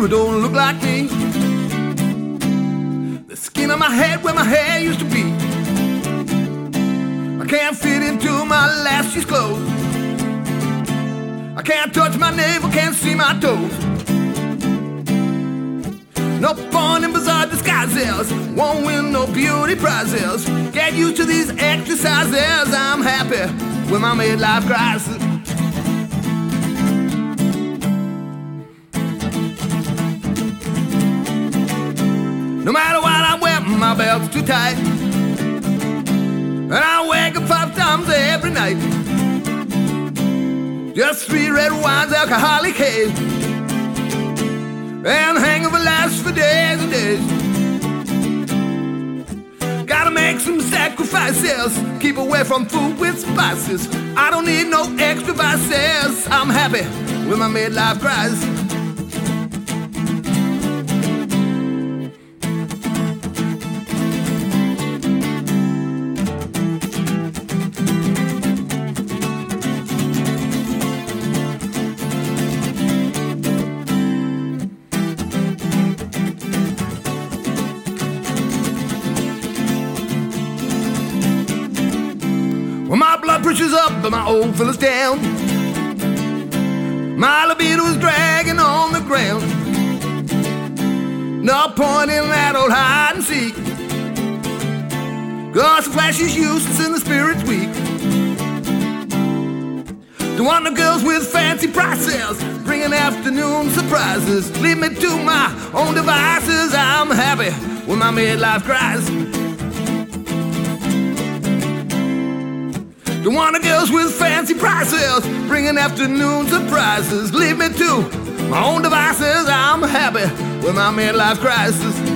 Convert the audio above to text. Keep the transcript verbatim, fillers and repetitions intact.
who don't look like me. The skin on my head where my hair used to be. I can't fit into my last year's clothes. I can't touch my navel, can't see my toes. No point in bizarre disguises, won't win no beauty prizes. Get used to these exercises, I'm happy with my midlife crisis. No matter what I wear, my belt's too tight, and I wake up five times every night. Just three red wines, alcoholic haze, and hangover lasts for days and days. Gotta make some sacrifices, keep away from food with spices. I don't need no extra vices, I'm happy with my midlife crisis. Well, my blood pressure's up, but my old fella's down. My libido's dragging on the ground. No point in that old hide and seek, 'cause the flesh is useless and the spirit's weak. Don't want no girls with fancy prices, bringing afternoon surprises. Leave me to my own devices, I'm happy with my midlife crisis. Don't want the girls with fancy prices, bringing afternoon surprises. Leave me to my own devices, I'm happy with my midlife crisis.